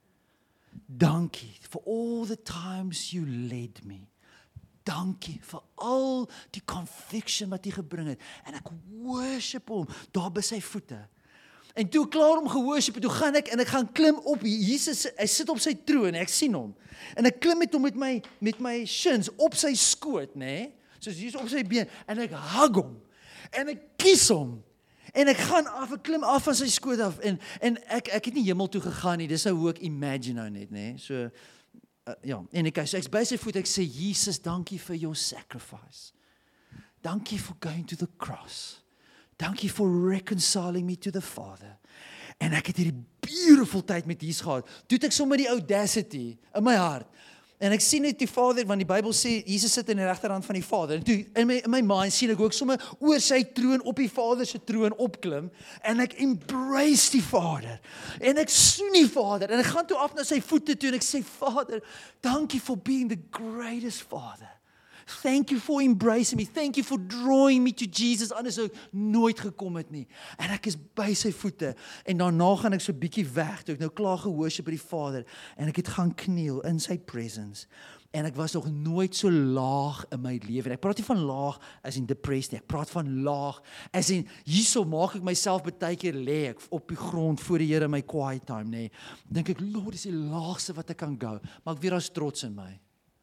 Dankie for all the times you led me. Dankie vir al die conviction wat hy gebring het. En ek worship hom daar by sy voete. En toe klaar om geworship, toe gaan ek en ek gaan klim op Jesus, hy sit op sy troon, ek sien hom. En ek klim met hom met my shins op sy skoot, nê? Soos hier op sy been en ek hug hom. En ek kies hom. En ek gaan af, ek klim af van sy skoot af en ek het nie hemel toe gegaan nie. Dis nou hoe ek imagine nou net, nê? So ja, en ek's by sy voet, ek sê, Jesus, dankie vir your sacrifice. Dankie for going to the cross. Dankie for reconciling me to the Father. En ek het hierdie beautiful tyd met Jesus gehad. Toe het ek sommer die audacity in my hart. En ek sien net die Vader, want die Bybel sê, Jesus sit in die regterhand van die Vader. En toe, in my mind sien ek ook sommer oor sy troon, op die Vader se troon opklim, en ek embrace die Vader. En ek soen die Vader, en ek gaan toe af na sy voete toe, en ek sê, Vader, dankie for being the greatest Father. Thank you for embracing me. Thank you for drawing me to Jesus. Anders sou ek nooit gekom het nie. En ek is by sy voete. En daarna gaan ek so bietjie weg, toe ek nou klaar gehoorship by die Vader. En ek het gaan kniel in sy presence. En ek was nog nooit so laag in my lewe. Ek praat nie van laag as in depressed nie. Ek praat van laag as in, hierso maak ek myself baie keer lê ek op die grond voor die Here in my quiet time, nê. Dink ek, Lord, dis die laagste wat ek kan go. Maar ek weet daar's trots in my.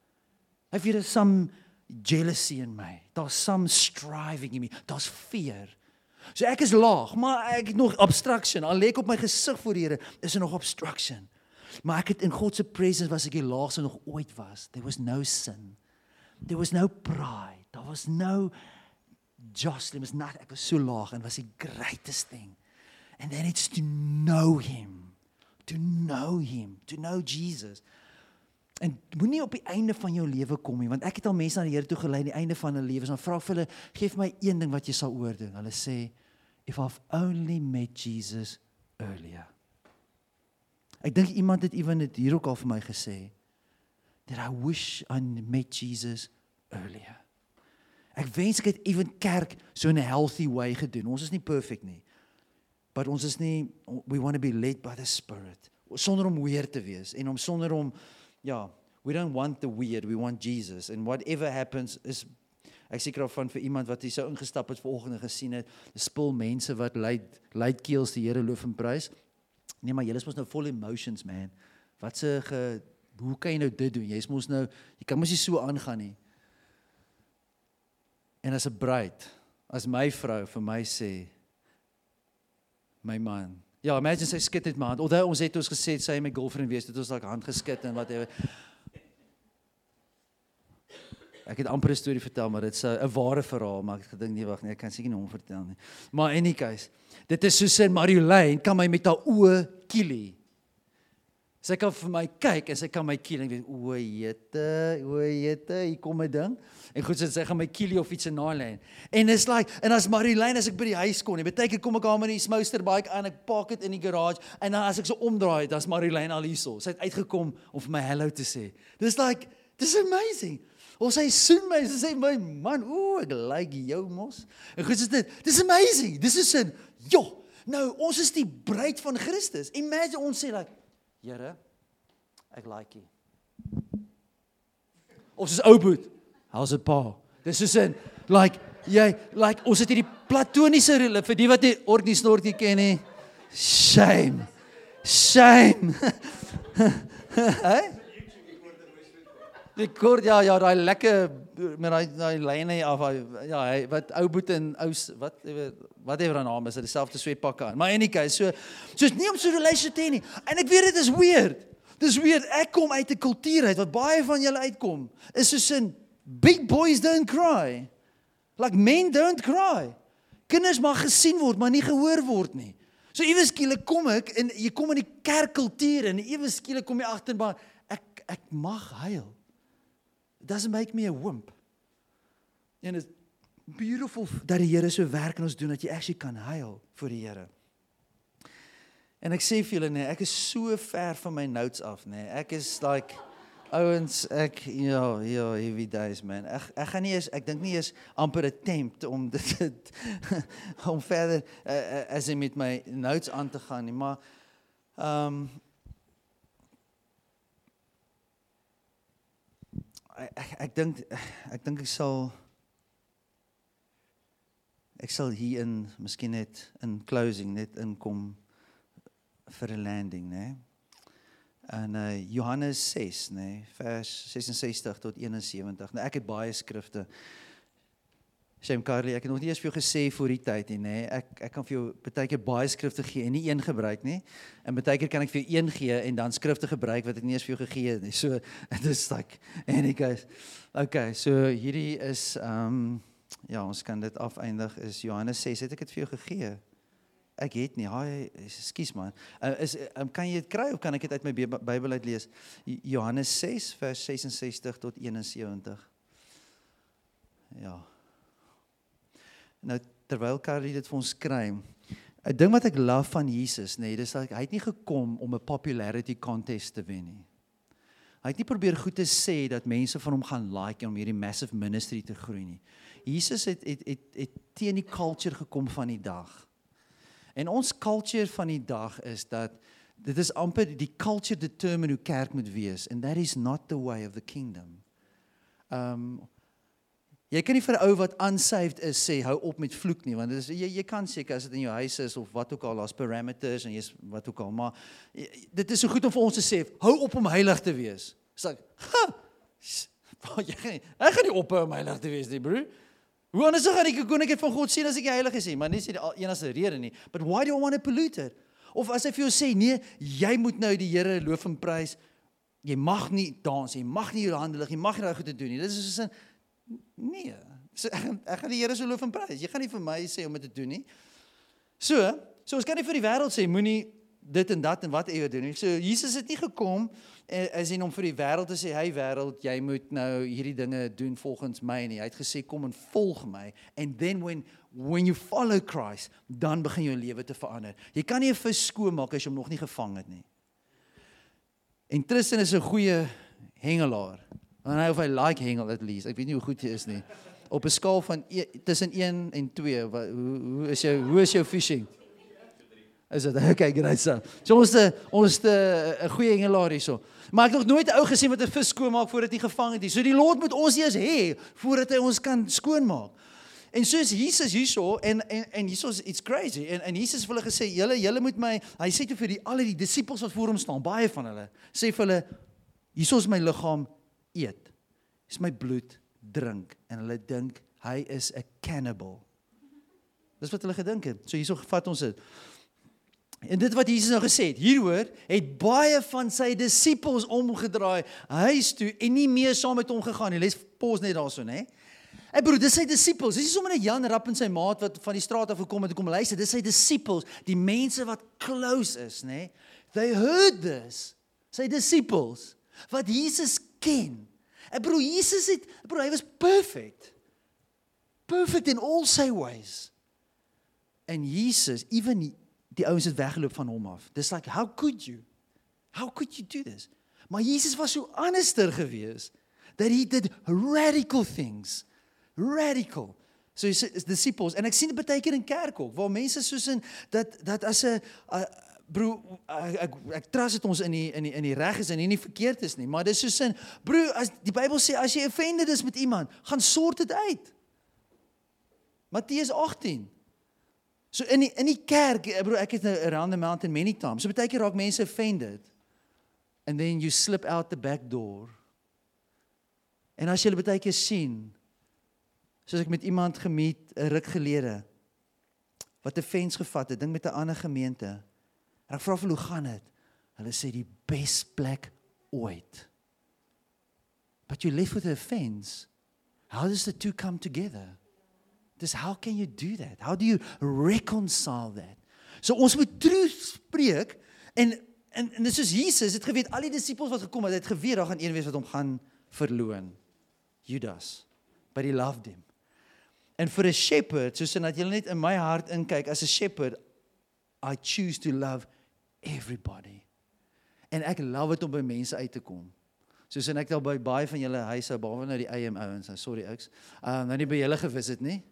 Ek weet daar's some jealousy in my. Daar's some striving in me. Daar's fear. So ek is laag, maar ek het nog obstruction. Al lê ek op my gesig voor die Here, is nog obstruction. Maar ek het in God se presence was ek die laagste nog ooit was. There was no sin. There was no pride. There was no jostling. Was not, ek was so laag en was die greatest thing. And then it's to know him. To know him. To know Jesus. En moenie op die einde van jou lewe kom nie, want ek het al mense na die Here toe gelei aan die einde van hulle lewens, dan vra ek vir hulle, geef my een ding wat jy sal oordoen. Hulle sê, if I've only met Jesus earlier. Ek dink iemand het even dit hier ook al vir my gesê, that I wish I met Jesus earlier. Ek wens ek het even kerk so in 'n healthy way gedoen. Ons is nie perfect nie, but ons is nie, we want to be led by the Spirit, sonder om weird te wees, en sonder om, ja, we don't want the weird, we want Jesus. And whatever happens is, ek seker van vir iemand wat hier sou ingestap het vanoggend en gesien het, spul mense wat luidkeels die Here loof en prys. Nee, maar jy is mos nou vol emotions, man. Hoe kan jy nou dit doen? Jy kan mos nie so aangaan nie. En as 'n bruid, as my vrou vir my sê, my man, ja, imagine sy skit met my hand. Onthou ons het gesê sy en my girlfriend wees, het ons like hand geskit en whatever. Ek het amper 'n storie vertel, maar dit is 'n ware verhaal, maar ek gedink nee, wag nee, ek kan seker nie hom vertel nie. Maar in any case, dit is soos in Mariolyn kan my met haar oë kielie. Sy kan vir my kyk en sy kan my kiel en ek weet, o jette, hier kom 'n ding. En goed, sy gaan my kielie of iets in daai lyn. En is like, en as Mariolyn as ek by die huis kom, baie keer kom ek haar met die Smousterbike aan, ek park dit in die garage en dan as ek so omdraai, dan's Mariolyn al hierso. Sy het uitgekom om vir my hello te sê. Dis like, dis amazing. Of sy soen my, sy sê my man, ek like jou mos. En goed, dis amazing. Dis is in, nou ons is die bruid van Christus. Imagine ons sê like, Here, ek like jy. Of soos ou boet, how's it pa? Dis soos in, ons het hierdie platoniese relasie, vir die wat die orknie snorkie ken nie, shame. Hey? Die kort, ja, daai lekker, met daai lyne af, ja, wat ou boet en whatever haar naam is, het dieselfde sweetpakke aan. Maar in die case, so nie om so 'n relasie te hê nie. En ek weet dit is weird. Dis weird. Ek kom uit 'n kultuur uit wat baie van julle uitkom. Is soos in big boys don't cry. Like men don't cry. Kinders mag gesien word, maar nie gehoor word nie. So ewe skielik kom ek en jy kom in die kerkkultuur en ewe skielik kom jy agter maar ek mag huil. It doesn't make me a wimp. En dit is beautiful dat die Here so werk in ons doen, dat jy actually kan huil vir die Here. En ek sê vir julle, nee, ek is so ver van my notes af, nee. Ek is like, ouens, ja, heavy days, man. Ek gaan nie eens, ek dink nie eens amper attempt om dit, om verder, as in met my notes aan te gaan nie, maar, ek dink ek sal hier in, miskien net in closing, net inkom vir 'n landing, né? En Johannes 6, né, vers 66 tot 71. Nou ek het baie skrifte. Shame Carly, ek het nog nie eens vir jou gesê voor die tyd nie, né? Ek kan vir jou partykeer baie skrifte gee en nie een gebruik nie. En partykeer kan ek vir jou een gee en dan skrifte gebruik wat ek nie eens vir jou gegee het nie. So dit is like, anyways. Okay, so hierdie is ja, ons kan dit afeindig, is Johannes 6, het ek dit vir jou gegee? Ek het nie, ekskuus man. Kan jy dit kry of kan ek dit uit my Bybel uit lees? Johannes 6 vers 66 tot 71. Ja. Nou terwyl Carly dit vir ons kry, 'n ding wat ek love van Jesus, nee, dis dat hy het nie gekom om 'n popularity contest te wen nie. Hy het nie probeer goed te sê dat mense van hom gaan like en om hierdie massive ministry te groei nie. Jesus het teen die culture gekom van die dag. En ons culture van die dag is dat, dit is amper, die culture determine hoe kerk moet wees, and that is not the way of the kingdom. Jy kan nie vir 'n ou wat unsaved is sê, hou op met vloek nie, want dit is, jy kan seker as dit in jou huis is, of wat ook al, as parameters, en jy's wat ook al, maar dit is so goed om vir ons te sê, hou op om heilig te wees. Dis like, ek gaan nie ophou om heilig te wees nie, bro. Hoe anders gaan ek het van God sien as ek heilig is nie, maar nie sê die enigste rede nie. But why do I want to pollute it? Of as hy vir jou sê, nee, jy moet nou die Here loof en prys, jy mag nie dans, jy mag nie jou hande lig, jy mag nie daai goed doen nie. Dit is so 'n nee, so, ek gaan die Here so loof en prys. Jy gaan nie vir my sê om dit te doen nie. So ons kan nie vir die wêreld sê, moenie dit en dat en wat jy doen nie. So Jesus het nie gekom as in om vir die wêreld te sê, hey wêreld, jy moet nou hierdie dinge doen volgens my nie. Hy het gesê, kom en volg my. And then when you follow Christ, dan begin jou lewe te verander. Jy kan nie 'n vis skoonmaak as jy hom nog nie gevang het nie. En Tristan is 'n goeie hengelaar. En hy of hy like hengel at least. Ek weet nie hoe goed jy is nie. Op 'n skaal van tussen 1 en 2, hoe is jou fishing? Is dit? Okay, great so. So ons 'n goeie hengelaar hierso. Maar ek het nog nooit 'n ou gesien wat 'n vis skoonmaak voordat hy gevang het nie. So die Lord moet ons eers hê voordat hy ons kan skoonmaak. En soos Jesus hierso en hierso it's crazy. En Jesus het vir hulle gesê, julle moet my, hy sê toe vir al die disippels wat voor hom staan, baie van hulle, sê vir hulle, hierso is my liggaam, eet. Dis my bloed, drink. En hulle dink hy is 'n cannibal. Dis wat hulle gedink het. So hierso vat ons dit. En dit wat Jesus nou gesê het, hieroor het baie van sy disippels omgedraai huis toe en nie meer saam met hom gegaan nie. Les pos net daarso, né? Hey broer, dis sy disippels. Dis nie sommer net Jan Rapp en sy maat wat van die straat af gekom het en kom luister. Dis sy disippels, die mense wat close is, né? They heard this. Sy disippels wat Jesus ken. En broer, hy was perfect. Perfect in all sy ways. En Jesus, even die ouens het weggeloop van hom af. Dis like, how could you do this? Maar Jesus was so anderster gewees, that he did radical things. Radical. So his disciples, en ek sien dit baie keer in kerk ook, waar mense soos in, dat as 'n, broer, ek trust dit ons in die reg is en nie verkeerd is nie, maar dis soos in, broer, as die Bybel sê, as jy offended is met iemand, gaan sort dit uit. Matteus 18. So in die kerk, bro, ek het around the mountain many times. So baie keer raak mense offended. And then you slip out the back door. En as jy hulle baie keer sien, soos ek met iemand gemeet 'n ruk gelede wat 'n fens gevat het, ding met 'n ander gemeente. En ek vra vir hoe gaan dit? Hulle sê die best plek ooit. But you live with a fence. How does the two come together? Dis, how can you do that? How do you reconcile that? So ons moet truth spreek en dis soos Jesus het geweet, al die disippels wat gekom het geweet, daar gaan een wees wat hom gaan verloon. Judas. But he loved him. En vir 'n shepherd, soos dat jy net in my hart inkyk, as 'n shepherd, I choose to love everybody. En ek love dit om by mense uit te kom. Soos en ek daar by baie van julle huise, behalwe nou die AM ouens, sorry ouks, nou nie by julle gevisit nie.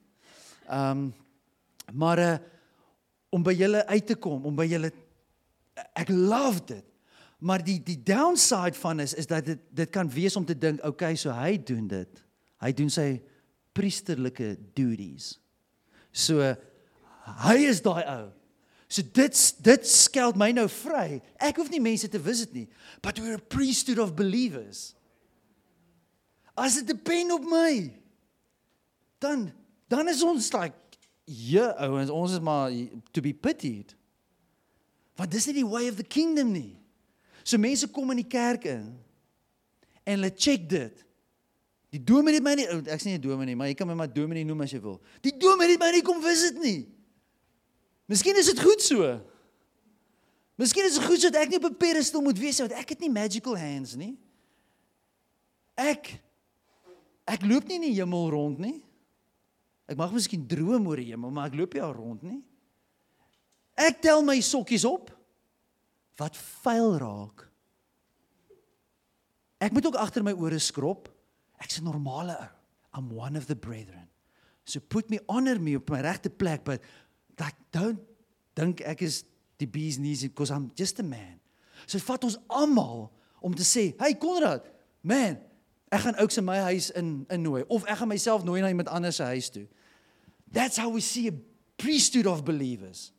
Maar om by julle uit te kom, om by julle, ek love dit. Maar die downside van is dat dit kan wees om te dink, okay, so hy doen dit. Hy doen sy priesterlike duties. So hy is daai ou. So dit skeld my nou vry. Ek hoef nie mense te visit nie, but we're a priesthood of believers. As dit depend op my, dan is ons like, ouens, ons is maar to be pitied. Want dis nie die way of the kingdom nie. So mense kom in die kerk in, en hulle check dit. Die dominee het my nie, ek is nie 'n dominee, maar jy kan my maar dominee noem as jy wil. Die dominee het my nie kom visit nie. Miskien is dit goed so. Miskien is dit goed so dat ek nie op 'n pedestal moet wees, want ek het nie magical hands nie. Ek loop nie in die hemel rond nie. Ek mag miskien droom oor die hemel, maar ek loop nie al rond nie. Ek tel my sokkies op wat vuil raak. Ek moet ook agter my ore skrob. Ek's 'n normale ou. I'm one of the brethren. So honor me op my regte plek, but don't dink ek is die bee's knees because I'm just a man. So dit vat ons almal om te sê, hey Konrad, man, ek gaan ouks in my huis innooi, of ek gaan myself nooi na iemand anders se huis toe. That's how we see a priesthood of believers.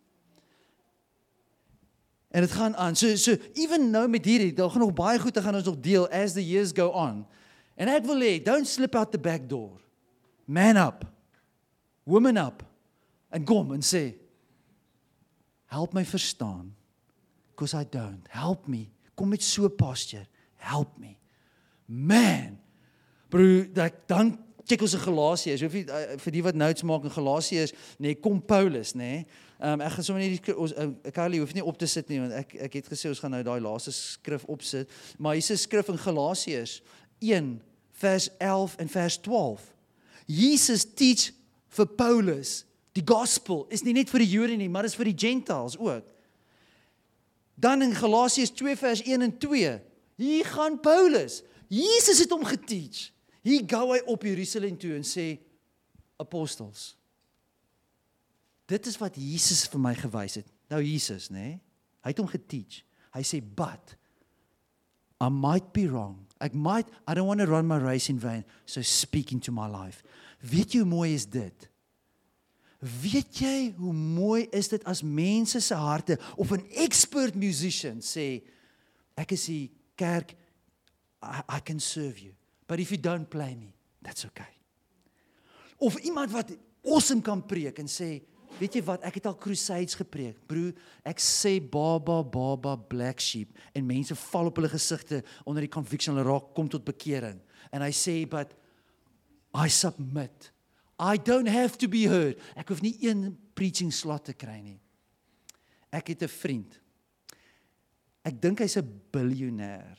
En dit gaan aan. So even nou met hierdie, daar gaan nog baie goed te gaan ons nog deel as the years go on. En ek wil hê, don't slip out the back door. Man up. Woman up. En kom en sê, help my verstaan, because I don't. Help me. Kom met so posture. Help me. Man. Bro, dan check ons in Galasiërs. Hoef nie vir die wat notes maak in Galasiërs, nee, kom Paulus, nee. Ek gaan sommer nie Carly hoef nie op te sit nie, want ek het gesê ons gaan nou daai laaste skrif opsit, maar hier is 'n skrif in Galasiërs 1 vers 11 en vers 12. Jesus teach vir Paulus, die gospel is nie net vir die Jode nie, maar is vir die Gentiles ook. Dan in Galasiërs 2 vers 1 en 2, hier gaan Paulus, Jesus het hom geteach. Hier gou hy op Jerusalem toe en sê, apostels, dit is wat Jesus vir my gewys het. Nou Jesus, nee, hy het hom geteach. Hy sê, but, I might be wrong. I don't want to run my race in vain, so speak into my life. Weet jy hoe mooi is dit? Weet jy hoe mooi is dit as mense se harte, of 'n expert musician sê, ek is die kerk, I can serve you. But if you don't play me, that's okay. Of iemand wat awesome kan preek en sê, weet jy wat, ek het al crusades gepreek. Broer, ek sê baba, black sheep. En mense val op hulle gesigte onder die conviction, hulle raak, kom tot bekering. En hy sê, but I submit. I don't have to be heard. Ek hoef nie een preaching slot te kry nie. Ek het 'n vriend. Ek dink hy's 'n biljoenêr.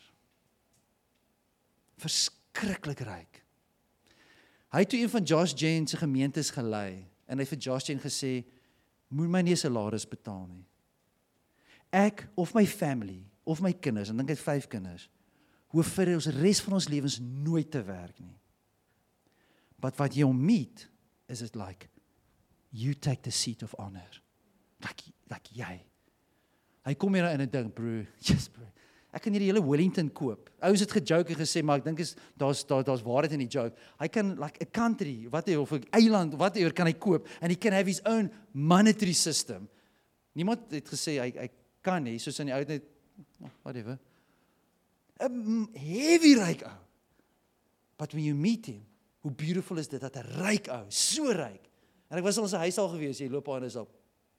Verskriklik ryk. Hy het toe een van Josh Jane se gemeentes gelei en hy vir Josh Jane gesê, moet my nie 'n salaris betaal nie. Ek of my family of my kinders, en dink hy het 5 kinders, hoef vir ons res van ons lewens nooit te werk nie. But wat jy hom meet, is it like, you take the seat of honor. Like jy. Hy kom hier in 'n ding, bro, yes bro, ek kan hierdie hele Wellington koop. Ouens het gejoke en gesê, maar ek dink daar's waarheid in die joke. Hy kan like 'n country, of 'n eiland, whatever kan hy koop, and he can have his own monetary system. Niemand het gesê hy kan nie, soos in die ou net, whatever. 'n heavy ryk ou. But when you meet him, hoe beautiful is dit dat 'n ryk ou, so ryk. En ek was al in sy huis al gewees, jy loop aan is op.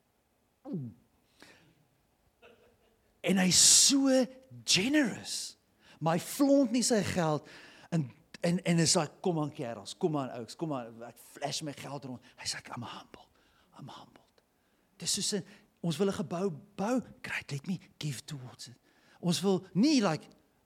En hy's so generous. Maar hy flaunt nie sy geld en is like, kom aan kerels, kom aan ouks, kom aan, ek flash my geld rond. Hy's like, I'm humbled. Dis soos ons wil 'n gebou bou, great, let me give towards it. Ons wil nie like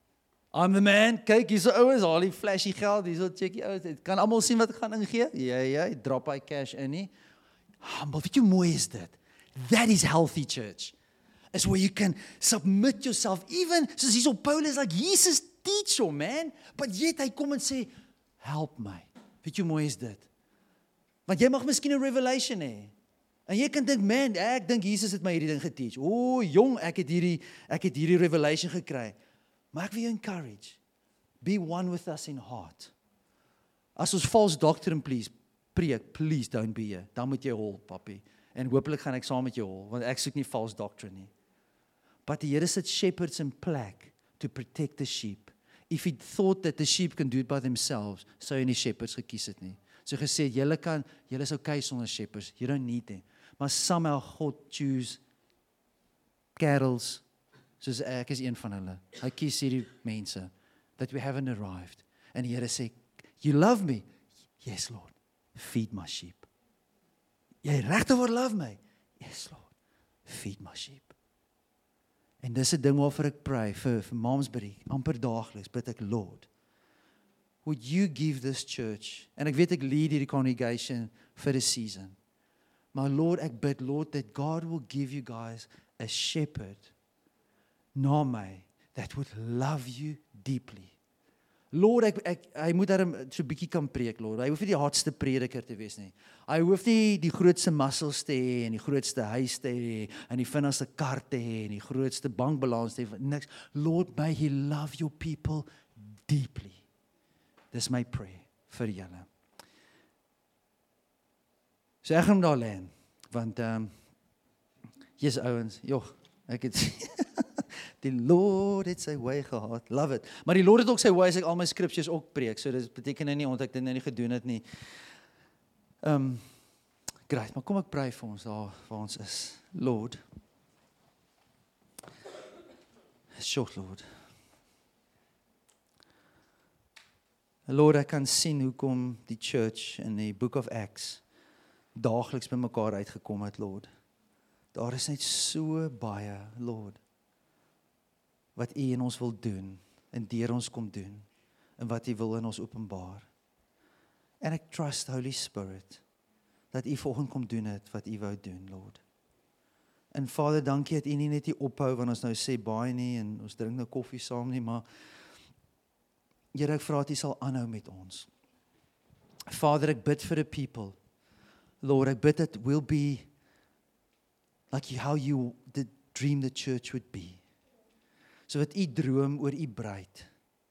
I'm the man, kyk, hier's die ouens, al die flashy geld, hier's check die ouens, kan almal sien wat ek gaan ingee? Ja, drop hy cash in nie. Humble, weet jy hoe mooi is dit? That is healthy church. Is where you can submit yourself, even, soos hier op Paulus, like, Jesus teach you, man, but yet hy kom en sê, help my. Weet jy hoe mooi is dit? Want jy mag miskien 'n revelation hê. En jy kan dink, man, ek dink Jesus het my hierdie ding geteach. Jong, ek het hierdie revelation gekry. Maar ek wil jou encourage. Be one with us in heart. As ons false doctrine preek, please don't be here. Dan moet jy hol, papi. En hopelik gaan ek saam met jou hol, want ek soek nie false doctrine nie. But die Here sit shepherds in plek to protect the sheep. If he thought that the sheep can do it by themselves, sou hy nie shepherds gekies het nie. So gesê, julle is okay sonder shepherds. You don't need them. Maar somehow God choose carols, soos ek is een van hulle. Hy kies hierdie mense, that we haven't arrived. En die Here sê, you love me? Yes, Lord. Feed my sheep. Jy regtig wil love my? Yes, Lord. Feed my sheep. En dis 'n ding waarvoor ek pray vir Malmesbury, amper daagliks, bid ek, Lord, would you give this church, en ek weet ek lead hierdie congregation vir 'n season, maar Lord, ek bid, Lord, that God will give you guys a shepherd, na my, that would love you deeply. Lord, hy moet daarom so 'n bietjie kan preek, Lord. Hy hoef nie die hardste prediker te wees nie. Hy hoef nie die grootste muscles te hê en die grootste huis te hê en die vinnigste kar te hê en die grootste bankbalans te hê, niks. Lord, may he love your people deeply. Dis my prayer vir julle. So ek gaan daar lê, want jy's ouens, joh, ek het die Lord het sy way gehad, love it. Maar die Lord het ook sy way as ek al my scriptures ook preek, so dit beteken nie omdat ek dit nie gedoen het nie. Great, maar kom ek pray vir ons daar waar ons is. Lord, short Lord. Lord, ek kan sien hoekom die church in die Book of Acts daagliks by mekaar uitgekom het, Lord. Daar is net so baie, Lord, wat U in ons wil doen, en deur ons kom doen, en wat U wil in ons openbaar. En ek trust Holy Spirit, dat U vanoggend kom doen het, wat U wou doen, Lord. En Vader, dankie dat U nie net hier ophou, want ons nou sê baie nie, en ons drink nou koffie saam nie, maar Here, ek vra dat U sal aanhou met ons. Vader, ek bid vir 'n people, Lord, ek bid that we'll be like how you did dream the church would be. So wat U droom oor U bruid.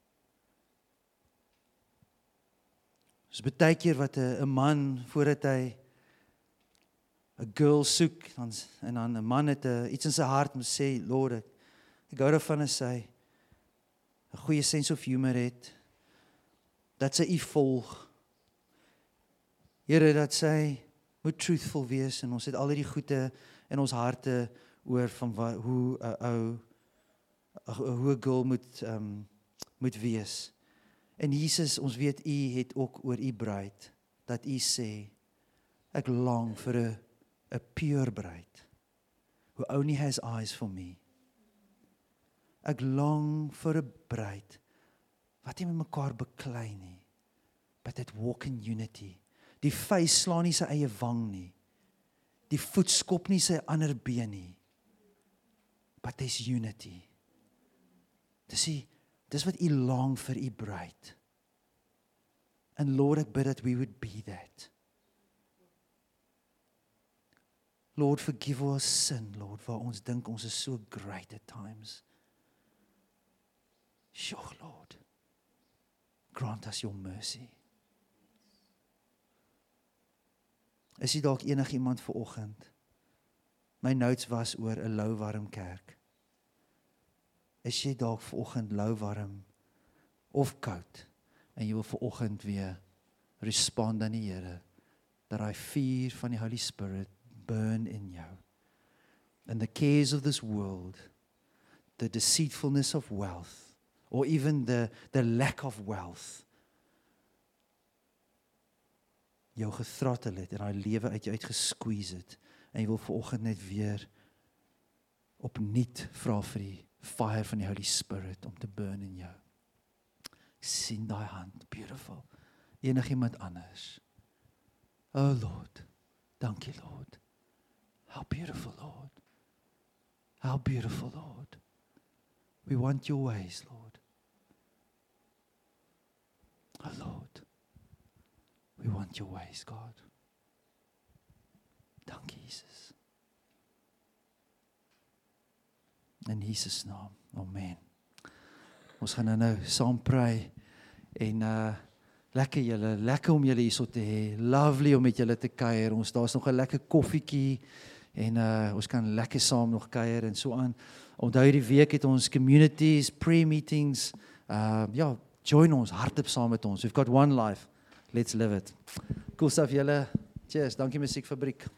So baie keer wat 'n man voordat hy 'n girl soek en dan 'n man het iets in sy hart om sê, Lord, ek hou daarvan as hy 'n goeie sense of humor het, dat sy U volg. Here, dat sy moet truthful wees en ons het al hierdie goeie in ons harte oor van hoe 'n girl moet wees. En Jesus, ons weet U het ook oor U bruid, dat U sê, ek long vir 'n pure bruid, who only has eyes for me. Ek long vir 'n bruid, wat nie met mekaar beklei nie, but that walk in unity. Die vuis slaan nie sy eie wang nie, die voet skop nie sy ander been nie, but there's unity. Dis wat U long vir U bruid. And Lord, ek bid that we would be that. Lord, forgive our sin, Lord, waar ons dink ons is so great at times. Sure, Lord, grant us your mercy. Is jy dalk enigiemand vanoggend? My notes was oor 'n louwarm kerk. Is jy dalk vanoggend louwarm of koud en jy wil vanoggend weer respond aan die Here, dat hy vuur van die Holy Spirit burn in jou. And the cares of this world, the deceitfulness of wealth, or even the lack of wealth, jou gethrottel het en daai lewe uit jou uitgesqueeze het, en jy wil vanoggend net weer opnuut vra vir die fire van die Holy Spirit om te burn in jou. Ek sien daai hand, beautiful. Enigiemand anders. Oh Lord, dankie Lord. How beautiful Lord. How beautiful Lord. We want your ways, Lord. Oh Lord, we want your ways, God. Dankie Jesus. In Jesus naam, amen. Ons gaan nou saam pray en lekker julle, lekker om julle hierso te hê. Lovely om met julle te kuier. Daar's nog 'n lekker koffietjie en ons kan lekker saam nog kuier en so aan. Onthou hierdie week het ons communities, prayer meetings. Ja, join ons, hardop saam met ons. We've got one life. Let's live it. Cool stuff julle. Cheers. Dankie Musiekfabriek.